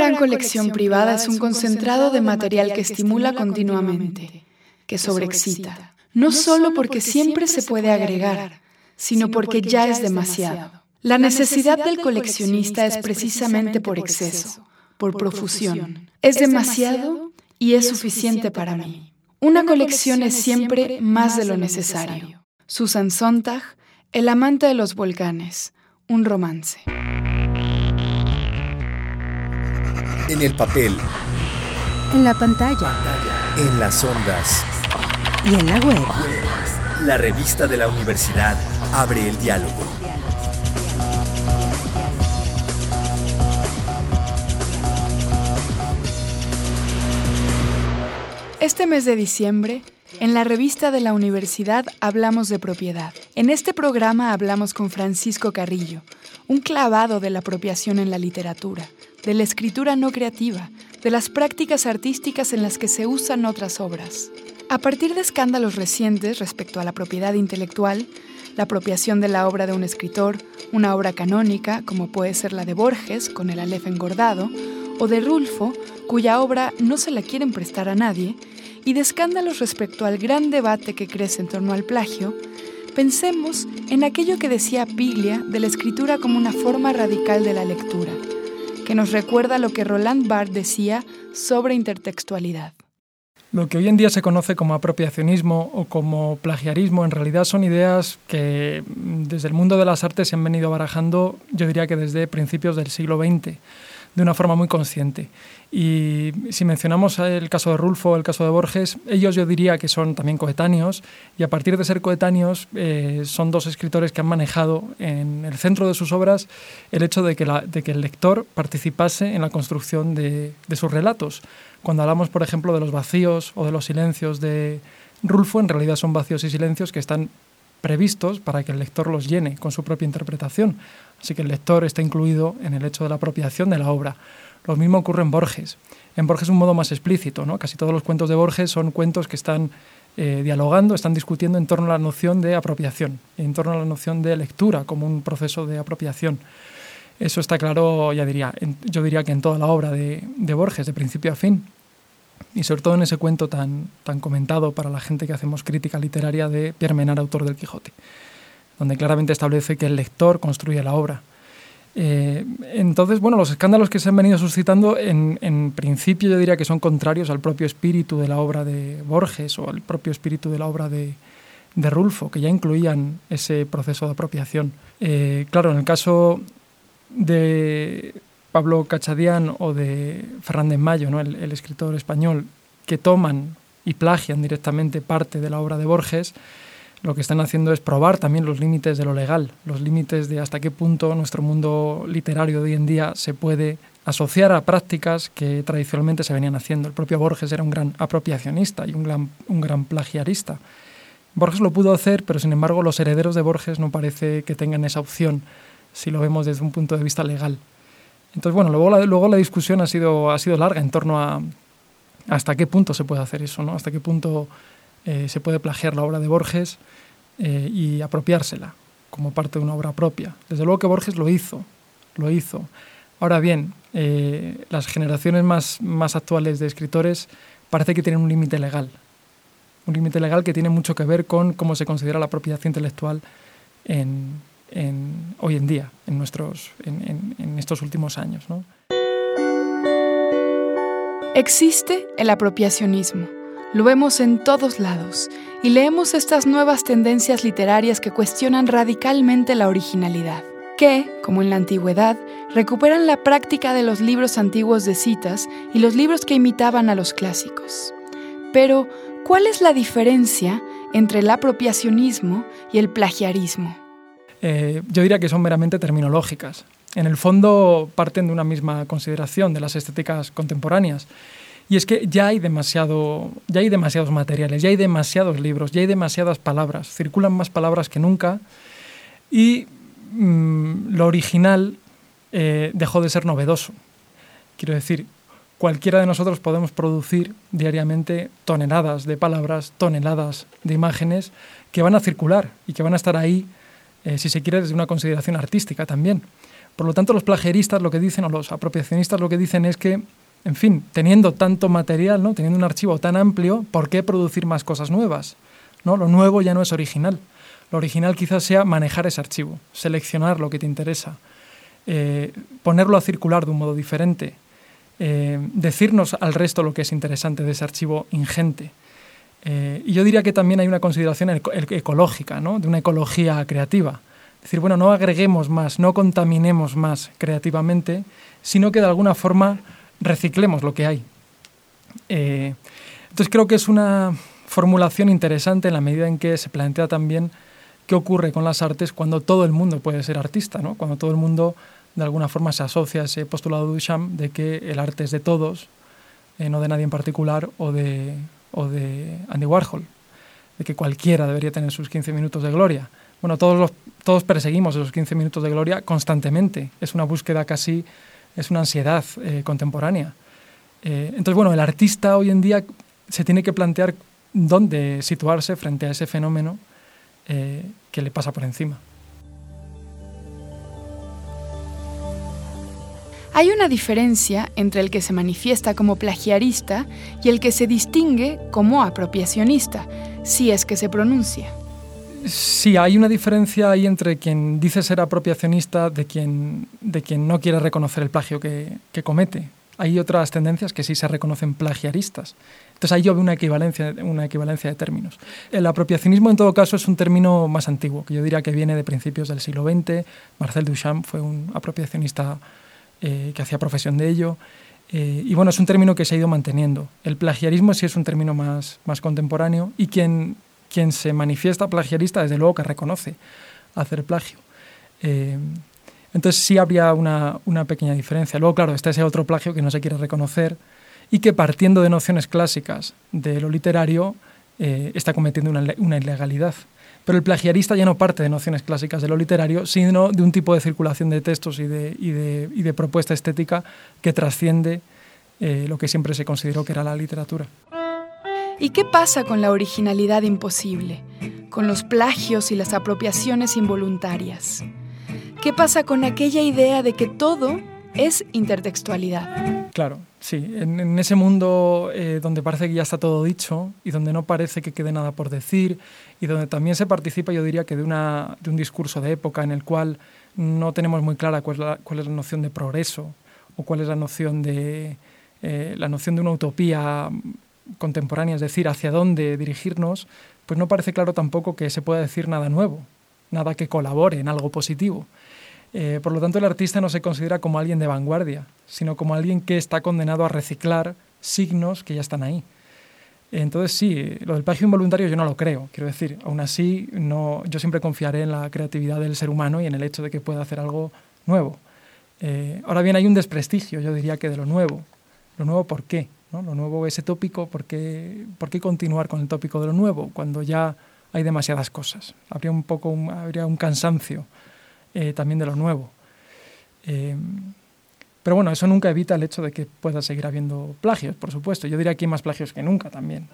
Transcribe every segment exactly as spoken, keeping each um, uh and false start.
gran colección privada es un concentrado de material que estimula continuamente, que sobreexcita, no solo porque siempre se puede agregar, sino porque ya es demasiado. La necesidad del coleccionista es precisamente por exceso, por profusión. Es demasiado y es suficiente para mí. Una colección es siempre más de lo necesario. Susan Sontag, El amante de los volcanes, un romance. En el papel, en la pantalla, en las ondas y en la web. La revista de la universidad abre el diálogo. Este mes de diciembre, en la revista de la universidad hablamos de propiedad. En este programa hablamos con Francisco Carrillo, un clavado de la apropiación en la literatura, de la escritura no creativa, de las prácticas artísticas en las que se usan otras obras. A partir de escándalos recientes respecto a la propiedad intelectual, la apropiación de la obra de un escritor, una obra canónica, como puede ser la de Borges, con el Aleph engordado, o de Rulfo, cuya obra no se la quieren prestar a nadie, y de escándalos respecto al gran debate que crece en torno al plagio, pensemos en aquello que decía Piglia de la escritura como una forma radical de la lectura, que nos recuerda lo que Roland Barthes decía sobre intertextualidad. Lo que hoy en día se conoce como apropiacionismo o como plagiarismo en realidad son ideas que desde el mundo de las artes se han venido barajando, yo diría que desde principios del siglo veinte, de una forma muy consciente. Y si mencionamos el caso de Rulfo o el caso de Borges, ellos yo diría que son también coetáneos, y a partir de ser coetáneos eh, son dos escritores que han manejado en el centro de sus obras el hecho de que, la, de que el lector participase en la construcción de, de sus relatos. Cuando hablamos, por ejemplo, de los vacíos o de los silencios de Rulfo, en realidad son vacíos y silencios que están previstos para que el lector los llene con su propia interpretación. Así que el lector está incluido en el hecho de la apropiación de la obra. Lo mismo ocurre en Borges. En Borges es un modo más explícito, ¿no? Casi todos los cuentos de Borges son cuentos que están eh, dialogando, están discutiendo en torno a la noción de apropiación, en torno a la noción de lectura como un proceso de apropiación. Eso está claro, ya diría, en, yo diría que en toda la obra de, de Borges, de principio a fin. Y sobre todo en ese cuento tan, tan comentado para la gente que hacemos crítica literaria de Pierre Menard, autor del Quijote, donde claramente establece que el lector construye la obra. Eh, entonces, bueno, los escándalos que se han venido suscitando en, en principio yo diría que son contrarios al propio espíritu de la obra de Borges o al propio espíritu de la obra de, de Rulfo, que ya incluían ese proceso de apropiación. Eh, claro, en el caso de Pablo Cachadián o de Fernández Mayo, ¿no? el, el escritor español, que toman y plagian directamente parte de la obra de Borges, lo que están haciendo es probar también los límites de lo legal, los límites de hasta qué punto nuestro mundo literario de hoy en día se puede asociar a prácticas que tradicionalmente se venían haciendo. El propio Borges era un gran apropiacionista y un gran, un gran plagiarista. Borges lo pudo hacer, pero sin embargo los herederos de Borges no parece que tengan esa opción si lo vemos desde un punto de vista legal. Entonces, bueno, luego la, luego la discusión ha sido, ha sido larga en torno a hasta qué punto se puede hacer eso, ¿no? Hasta qué punto eh, se puede plagiar la obra de Borges eh, y apropiársela como parte de una obra propia. Desde luego que Borges lo hizo, lo hizo. Ahora bien, eh, las generaciones más, más actuales de escritores parece que tienen un límite legal, un límite legal que tiene mucho que ver con cómo se considera la propiedad intelectual en En, hoy en día, en, nuestros, en, en, en estos últimos años, ¿no? Existe el apropiacionismo. Lo vemos en todos lados y leemos estas nuevas tendencias literarias que cuestionan radicalmente la originalidad, que, como en la antigüedad, recuperan la práctica de los libros antiguos de citas y los libros que imitaban a los clásicos. Pero, ¿cuál es la diferencia entre el apropiacionismo y el plagiarismo? Eh, yo diría que son meramente terminológicas. En el fondo parten de una misma consideración de las estéticas contemporáneas. Y es que ya hay, demasiado, ya hay demasiados materiales, ya hay demasiados libros, ya hay demasiadas palabras. Circulan más palabras que nunca y mmm, lo original eh, dejó de ser novedoso. Quiero decir, cualquiera de nosotros podemos producir diariamente toneladas de palabras, toneladas de imágenes que van a circular y que van a estar ahí, Eh, si se quiere, desde una consideración artística también. Por lo tanto, los plagiaristas lo que dicen, o los apropiacionistas lo que dicen es que, en fin, teniendo tanto material, ¿no?, teniendo un archivo tan amplio, ¿por qué producir más cosas nuevas? ¿No? Lo nuevo ya no es original. Lo original quizás sea manejar ese archivo, seleccionar lo que te interesa, eh, ponerlo a circular de un modo diferente, eh, decirnos al resto lo que es interesante de ese archivo ingente. Eh, y yo diría que también hay una consideración eco- ecológica, ¿no?, de una ecología creativa. Es decir, bueno, no agreguemos más, no contaminemos más creativamente, sino que de alguna forma reciclemos lo que hay. Eh, entonces creo que es una formulación interesante en la medida en que se plantea también qué ocurre con las artes cuando todo el mundo puede ser artista, ¿no? Cuando todo el mundo de alguna forma se asocia a ese postulado de Duchamp de que el arte es de todos, eh, no de nadie en particular, o de, o de Andy Warhol, de que cualquiera debería tener sus quince minutos de gloria. Bueno, todos, los, todos perseguimos esos quince minutos de gloria constantemente. Es una búsqueda casi, es una ansiedad eh, contemporánea. Eh, entonces, bueno, el artista hoy en día se tiene que plantear dónde situarse frente a ese fenómeno eh, que le pasa por encima. Hay una diferencia entre el que se manifiesta como plagiarista y el que se distingue como apropiacionista, si es que se pronuncia. Sí, hay una diferencia ahí entre quien dice ser apropiacionista de quien, de quien no quiere reconocer el plagio que, que comete. Hay otras tendencias que sí se reconocen plagiaristas. Entonces ahí yo veo una equivalencia, una equivalencia de términos. El apropiacionismo en todo caso es un término más antiguo, que yo diría que viene de principios del siglo veinte. Marcel Duchamp fue un apropiacionista eh, que hacía profesión de ello. Eh, y bueno, es un término que se ha ido manteniendo. El plagiarismo sí es un término más, más contemporáneo y quien, quien se manifiesta plagiarista desde luego que reconoce hacer plagio. Eh, Entonces sí habría una, una pequeña diferencia. Luego, claro, está ese otro plagio que no se quiere reconocer y que, partiendo de nociones clásicas de lo literario, eh, está cometiendo una, una ilegalidad. Pero el plagiarista ya no parte de nociones clásicas de lo literario, sino de un tipo de circulación de textos y de, y de, y de propuesta estética que trasciende eh, lo que siempre se consideró que era la literatura. ¿Y qué pasa con la originalidad imposible? Con los plagios y las apropiaciones involuntarias. ¿Qué pasa con aquella idea de que todo es intertextualidad? Claro, sí. En, en ese mundo eh, donde parece que ya está todo dicho y donde no parece que quede nada por decir y donde también se participa, yo diría que de, una, de un discurso de época en el cual no tenemos muy clara cuál es la, cuál es la noción de progreso o cuál es la noción de, eh, la noción de una utopía contemporánea, es decir, hacia dónde dirigirnos, pues no parece claro tampoco que se pueda decir nada nuevo, nada que colabore en algo positivo. Eh, por lo tanto, el artista no se considera como alguien de vanguardia, sino como alguien que está condenado a reciclar signos que ya están ahí. Entonces, sí, lo del plagio involuntario yo no lo creo. Quiero decir, aún así, no, yo siempre confiaré en la creatividad del ser humano y en el hecho de que pueda hacer algo nuevo. Eh, ahora bien, hay un desprestigio, yo diría que de lo nuevo. ¿Lo nuevo por qué? ¿No? Lo nuevo, ese tópico, ¿por qué, ¿por qué continuar con el tópico de lo nuevo cuando ya hay demasiadas cosas? Habría un poco, un, habría un cansancio eh, también de lo nuevo. Eh, pero bueno, eso nunca evita el hecho de que pueda seguir habiendo plagios, por supuesto. Yo diría que hay más plagios que nunca también.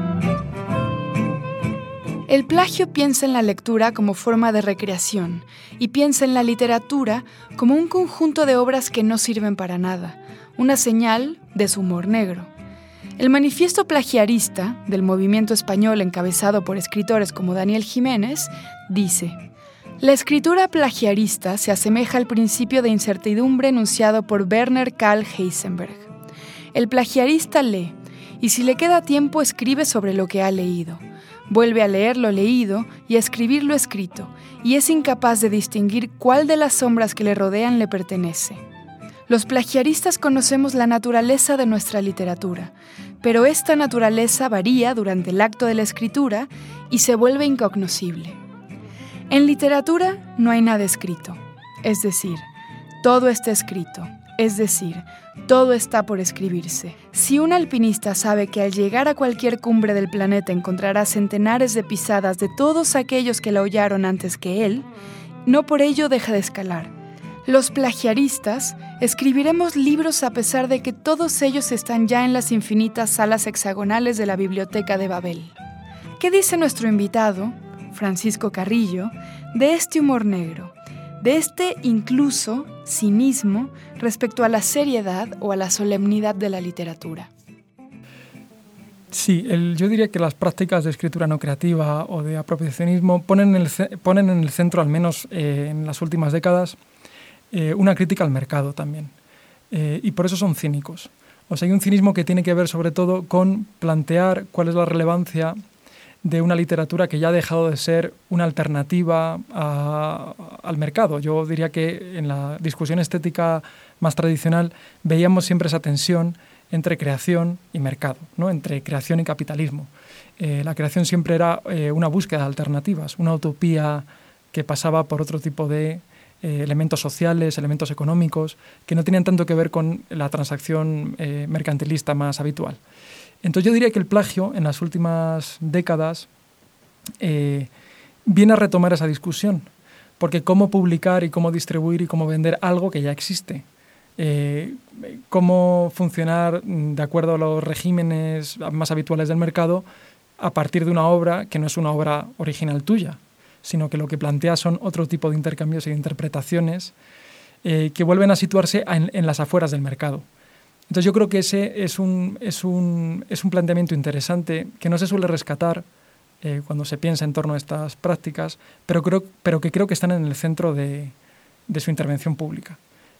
El plagio piensa en la lectura como forma de recreación y piensa en la literatura como un conjunto de obras que no sirven para nada, una señal de su humor negro. El manifiesto plagiarista del movimiento español encabezado por escritores como Daniel Jiménez dice: la escritura plagiarista se asemeja al principio de incertidumbre enunciado por Werner Karl Heisenberg. El plagiarista lee, y si le queda tiempo escribe sobre lo que ha leído. Vuelve a leer lo leído y a escribir lo escrito, y es incapaz de distinguir cuál de las sombras que le rodean le pertenece. Los plagiaristas conocemos la naturaleza de nuestra literatura, pero esta naturaleza varía durante el acto de la escritura y se vuelve incognoscible. En literatura no hay nada escrito, es decir, todo está escrito, es decir, todo está por escribirse. Si un alpinista sabe que al llegar a cualquier cumbre del planeta encontrará centenares de pisadas de todos aquellos que la hollaron antes que él, no por ello deja de escalar. Los plagiaristas escribiremos libros a pesar de que todos ellos están ya en las infinitas salas hexagonales de la Biblioteca de Babel. ¿Qué dice nuestro invitado, Francisco Carrillo, de este humor negro, de este incluso cinismo respecto a la seriedad o a la solemnidad de la literatura. Sí, el, yo diría que las prácticas de escritura no creativa o de apropiacionismo ponen en el, ponen en el centro, al menos eh, en las últimas décadas, eh, una crítica al mercado también. Eh, y por eso son cínicos. O sea, hay un cinismo que tiene que ver sobre todo con plantear cuál es la relevancia de una literatura que ya ha dejado de ser una alternativa a, al mercado. Yo diría que en la discusión estética más tradicional veíamos siempre esa tensión entre creación y mercado, ¿no? Entre creación y capitalismo. Eh, la creación siempre era eh, una búsqueda de alternativas, una utopía que pasaba por otro tipo de eh, elementos sociales, elementos económicos, que no tenían tanto que ver con la transacción eh, mercantilista más habitual. Entonces yo diría que el plagio en las últimas décadas eh, viene a retomar esa discusión, porque cómo publicar y cómo distribuir y cómo vender algo que ya existe. Eh, cómo funcionar de acuerdo a los regímenes más habituales del mercado a partir de una obra que no es una obra original tuya, sino que lo que plantea son otro tipo de intercambios y de interpretaciones eh, que vuelven a situarse en, en las afueras del mercado. Entonces yo creo que ese es un, es un, es un planteamiento interesante que no se suele rescatar eh, cuando se piensa en torno a estas prácticas, pero, creo, pero que creo que están en el centro de, de su intervención pública.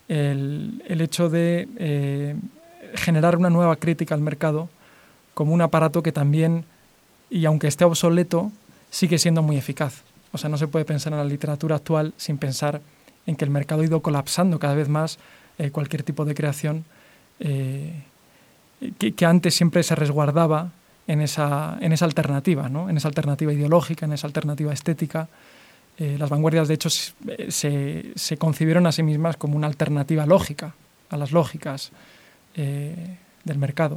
El, el hecho de eh, generar una nueva crítica al mercado como un aparato que también, y aunque esté obsoleto, sigue siendo muy eficaz. O sea, no se puede pensar en la literatura actual sin pensar en que el mercado ha ido colapsando cada vez más eh, cualquier tipo de creación eh, que, que antes siempre se resguardaba en esa, en esa alternativa, ¿no? En esa alternativa ideológica, en esa alternativa estética. Eh, las vanguardias, de hecho, se, se concibieron a sí mismas como una alternativa lógica a las lógicas eh, del mercado.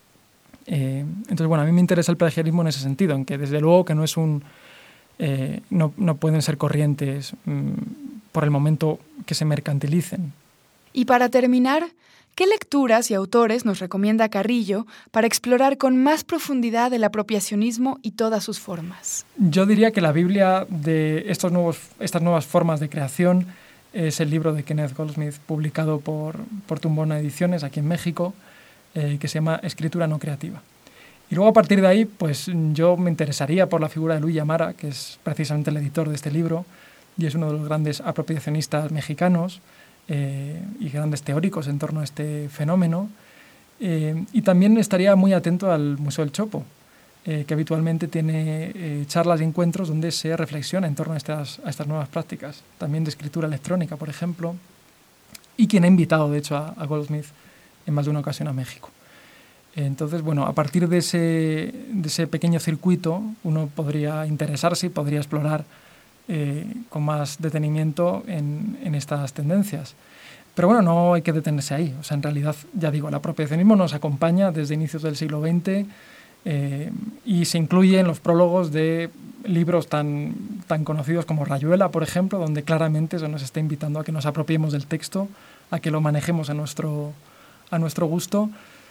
Eh, entonces, bueno, a mí me interesa el plagiarismo en ese sentido, en que desde luego que no es un... Eh, no, no pueden ser corrientes mmm, por el momento que se mercantilicen. Y para terminar, ¿qué lecturas y autores nos recomienda Carrillo para explorar con más profundidad el apropiacionismo y todas sus formas? Yo diría que la Biblia de estos nuevos, estas nuevas formas de creación es el libro de Kenneth Goldsmith, publicado por, por Tumbona Ediciones aquí en México, eh, que se llama Escritura no creativa. Y luego a partir de ahí, pues yo me interesaría por la figura de Luis Amara, que es precisamente el editor de este libro y es uno de los grandes apropiacionistas mexicanos, Eh, y grandes teóricos en torno a este fenómeno. Eh, y también estaría muy atento al Museo del Chopo, eh, que habitualmente tiene eh, charlas y encuentros donde se reflexiona en torno a estas, a estas nuevas prácticas, también de escritura electrónica, por ejemplo, y quien ha invitado, de hecho, a, a Goldsmith en más de una ocasión a México. Entonces, bueno, a partir de ese, de ese pequeño circuito, uno podría interesarse y podría explorar Eh, con más detenimiento en, en estas tendencias. Pero bueno, no hay que detenerse ahí. O sea, en realidad, ya digo, el apropiacionismo nos acompaña desde inicios del siglo veinte eh, y se incluye en los prólogos de libros tan, tan conocidos como Rayuela, por ejemplo, donde claramente se nos está invitando a que nos apropiemos del texto, a que lo manejemos a nuestro, a nuestro gusto.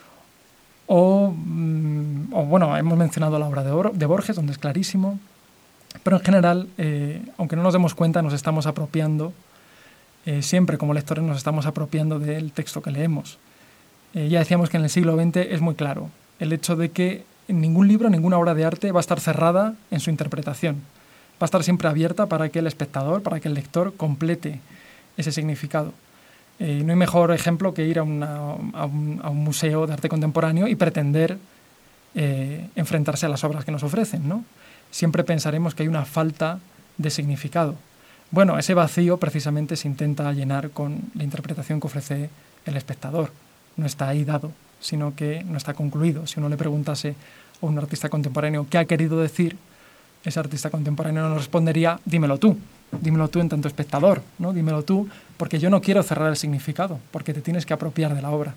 O, mm, o, bueno, hemos mencionado la obra de, Or- de Borges, donde es clarísimo. Pero en general, eh, aunque no nos demos cuenta, nos estamos apropiando, eh, siempre como lectores nos estamos apropiando del texto que leemos. Eh, ya decíamos que en el siglo veinte es muy claro el hecho de que ningún libro, ninguna obra de arte va a estar cerrada en su interpretación. Va a estar siempre abierta para que el espectador, para que el lector complete ese significado. Eh, no hay mejor ejemplo que ir a, una, a, un, a un museo de arte contemporáneo y pretender eh, enfrentarse a las obras que nos ofrecen, ¿no? Siempre pensaremos que hay una falta de significado. Bueno, ese vacío precisamente se intenta llenar con la interpretación que ofrece el espectador. No está ahí dado, sino que no está concluido. Si uno le preguntase a un artista contemporáneo qué ha querido decir, ese artista contemporáneo nos respondería: dímelo tú, dímelo tú en tanto espectador, ¿no? Dímelo tú, porque yo no quiero cerrar el significado, porque te tienes que apropiar de la obra.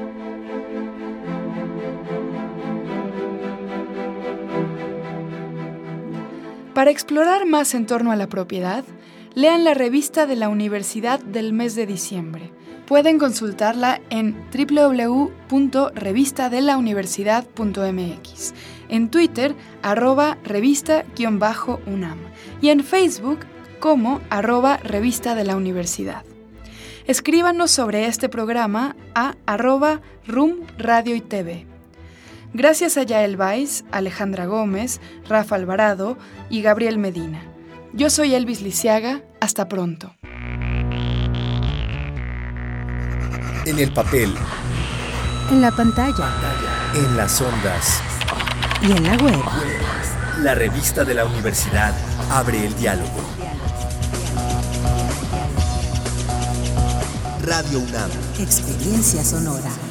Para explorar más en torno a la propiedad, lean la revista de la Universidad del mes de diciembre. Pueden consultarla en doble u doble u doble u punto revista de la universidad punto m x, en Twitter, arroba revista-unam, y en Facebook como arroba revista de la universidad. Escríbanos sobre este programa a arroba rum radio y tv. Gracias a Yael Weiss, Alejandra Gómez, Rafa Alvarado y Gabriel Medina. Yo soy Elvis Lisiaga. Hasta pronto. En el papel, En la pantalla en las ondas, y en la web. la revista de la universidad abre el diálogo. Radio UNAM. Experiencia sonora.